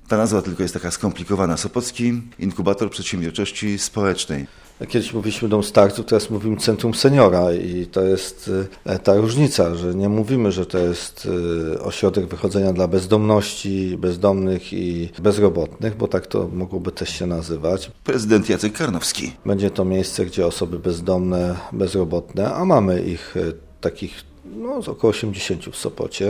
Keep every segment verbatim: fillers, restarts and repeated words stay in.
Ta nazwa tylko jest taka skomplikowana. Sopocki Inkubator Przedsiębiorczości Społecznej. Kiedyś mówiliśmy Dom Starców, teraz mówimy Centrum Seniora i to jest ta różnica, że nie mówimy, że to jest ośrodek wychodzenia dla bezdomności, bezdomnych i bezrobotnych, bo tak to mogłoby też się nazywać. Prezydent Jacek Karnowski. Będzie to miejsce, gdzie osoby bezdomne, bezrobotne, a mamy ich takich no, około osiemdziesięciu w Sopocie,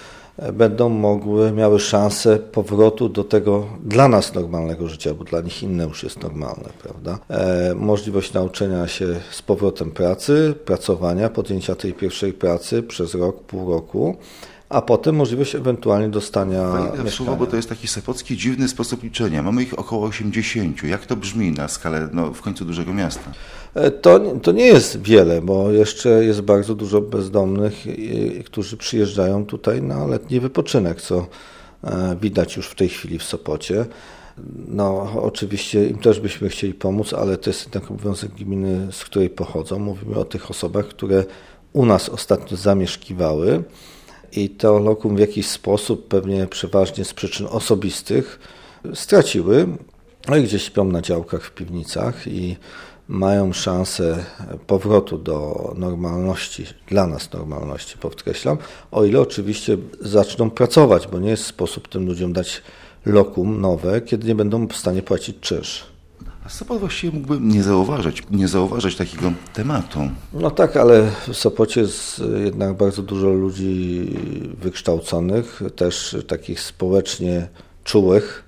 będą mogły, miały szansę powrotu do tego dla nas normalnego życia, bo dla nich inne już jest normalne, prawda? E, możliwość nauczenia się z powrotem pracy, pracowania, podjęcia tej pierwszej pracy przez rok, pół roku, a potem możliwość ewentualnie dostania mieszkania. Słowo, bo to jest taki sopocki dziwny sposób liczenia. Mamy ich około osiemdziesięciu. Jak to brzmi na skalę no, w końcu dużego miasta? To, to nie jest wiele, bo jeszcze jest bardzo dużo bezdomnych, którzy przyjeżdżają tutaj na letni wypoczynek, co widać już w tej chwili w Sopocie. No, oczywiście im też byśmy chcieli pomóc, ale to jest jednak obowiązek gminy, z której pochodzą. Mówimy o tych osobach, które u nas ostatnio zamieszkiwały i to lokum w jakiś sposób, pewnie przeważnie z przyczyn osobistych, straciły. No i gdzieś śpią na działkach w piwnicach i mają szansę powrotu do normalności, dla nas normalności, podkreślam, o ile oczywiście zaczną pracować, bo nie jest sposób tym ludziom dać lokum nowe, kiedy nie będą w stanie płacić czynsz. A Sopot właściwie mógłby nie zauważyć, nie zauważyć takiego tematu. No tak, ale w Sopocie jest jednak bardzo dużo ludzi wykształconych, też takich społecznie czułych,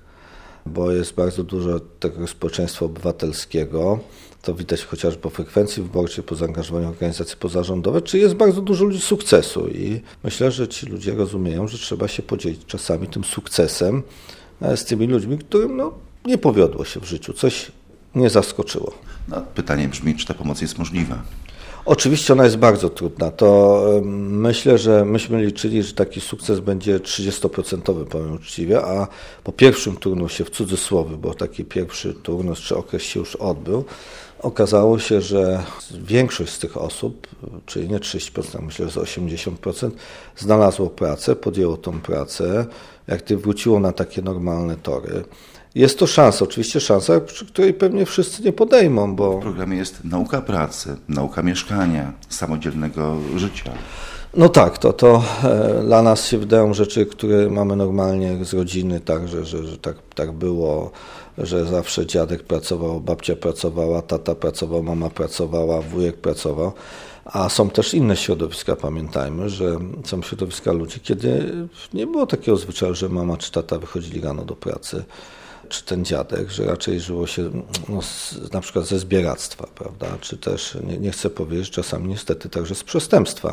bo jest bardzo dużo tego społeczeństwa obywatelskiego. To widać chociażby po frekwencji wyborczej, po zaangażowaniu organizacji pozarządowych, czy jest bardzo dużo ludzi sukcesu i myślę, że ci ludzie rozumieją, że trzeba się podzielić czasami tym sukcesem z tymi ludźmi, którym no, nie powiodło się w życiu, coś nie zaskoczyło. No, pytanie brzmi, czy ta pomoc jest możliwa? Oczywiście ona jest bardzo trudna. To myślę, że myśmy liczyli, że taki sukces będzie trzydziestoprocentowy, powiem uczciwie, a po pierwszym turnusie, w cudzysłowie, bo taki pierwszy turnus czy okres się już odbył, okazało się, że większość z tych osób, czyli nie trzydzieści procent, myślę, że osiemdziesiąt procent, znalazło pracę, podjęło tą pracę, jak gdyby wróciło na takie normalne tory. Jest to szansa, oczywiście szansa, przy której pewnie wszyscy nie podejmą, bo... W programie jest nauka pracy, nauka mieszkania, samodzielnego życia. No tak, to, to e, dla nas się wydają rzeczy, które mamy normalnie z rodziny, tak, że, że, że tak, tak było, że zawsze dziadek pracował, babcia pracowała, tata pracował, mama pracowała, wujek pracował. A są też inne środowiska, pamiętajmy, że są środowiska ludzi, kiedy nie było takiego zwyczaju, że mama czy tata wychodzili rano do pracy, czy ten dziadek, że raczej żyło się no, z, na przykład ze zbieractwa, prawda, czy też, nie, nie chcę powiedzieć, czasami niestety także z przestępstwa.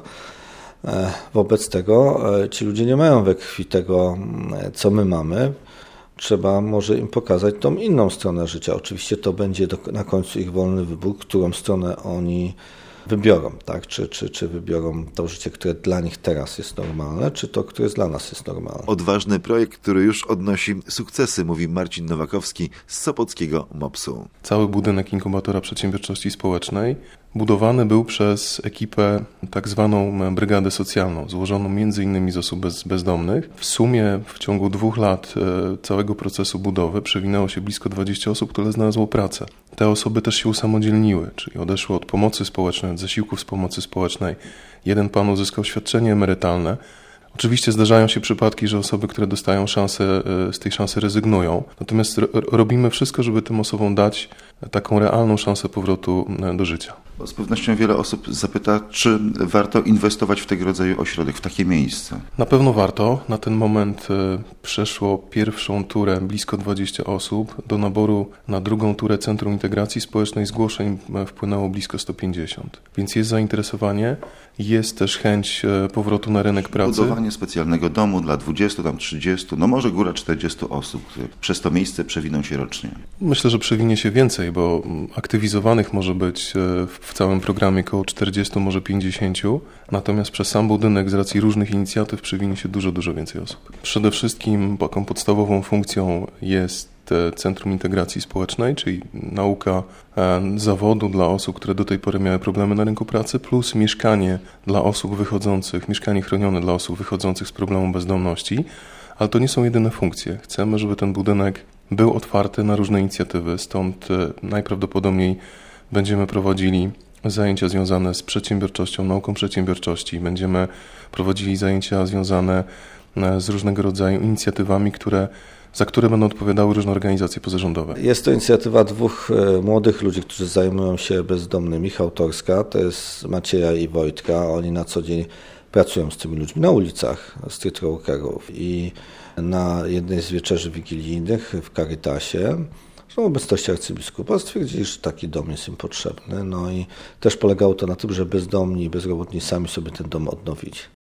E, wobec tego e, ci ludzie nie mają we krwi tego, co my mamy. Trzeba może im pokazać tą inną stronę życia. Oczywiście to będzie do, na końcu ich wolny wybór, którą stronę oni wybiorą, tak? Czy, czy, czy wybiorą to życie, które dla nich teraz jest normalne, czy to, które dla nas jest normalne. Odważny projekt, który już odnosi sukcesy, mówi Marcin Nowakowski z sopockiego mopsu. Cały budynek Inkubatora Przedsiębiorczości Społecznej budowany był przez ekipę tak zwaną Brygadę Socjalną, złożoną między innymi z osób bez, bezdomnych. W sumie w ciągu dwóch lat e, całego procesu budowy przewinęło się blisko dwadzieścia osób, które znalazło pracę. Te osoby też się usamodzielniły, czyli odeszły od pomocy społecznej, od zasiłków z pomocy społecznej. Jeden pan uzyskał świadczenie emerytalne. Oczywiście zdarzają się przypadki, że osoby, które dostają szansę, z tej szansy rezygnują. Natomiast robimy wszystko, żeby tym osobom dać taką realną szansę powrotu do życia. Bo z pewnością wiele osób zapyta, czy warto inwestować w tego rodzaju ośrodek, w takie miejsce. Na pewno warto. Na ten moment przeszło pierwszą turę blisko dwadzieścia osób. Do naboru na drugą turę Centrum Integracji Społecznej zgłoszeń wpłynęło blisko sto pięćdziesiąt. Więc jest zainteresowanie, jest też chęć powrotu na rynek pracy. Budowanie specjalnego domu dla dwudziestu, tam trzydziestu, no może góra czterdziestu osób, które przez to miejsce przewiną się rocznie. Myślę, że przewinie się więcej, bo aktywizowanych może być w całym programie około czterdziestu, może pięćdziesięciu, natomiast przez sam budynek z racji różnych inicjatyw przewinie się dużo, dużo więcej osób. Przede wszystkim taką podstawową funkcją jest Centrum Integracji Społecznej, czyli nauka zawodu dla osób, które do tej pory miały problemy na rynku pracy, plus mieszkanie dla osób wychodzących, mieszkanie chronione dla osób wychodzących z problemu bezdomności, ale to nie są jedyne funkcje. Chcemy, żeby ten budynek był otwarty na różne inicjatywy, stąd najprawdopodobniej będziemy prowadzili zajęcia związane z przedsiębiorczością, nauką przedsiębiorczości. Będziemy prowadzili zajęcia związane z różnego rodzaju inicjatywami, które, za które będą odpowiadały różne organizacje pozarządowe. Jest to inicjatywa dwóch młodych ludzi, którzy zajmują się bezdomnymi, autorska. To jest Macieja i Wojtka. Oni na co dzień pracują z tymi ludźmi na ulicach street workerów i na jednej z wieczerzy wigilijnych w Caritasie w obecności arcybiskupa stwierdzili, że taki dom jest im potrzebny. No i też polegało to na tym, że bezdomni i bezrobotni sami sobie ten dom odnowili.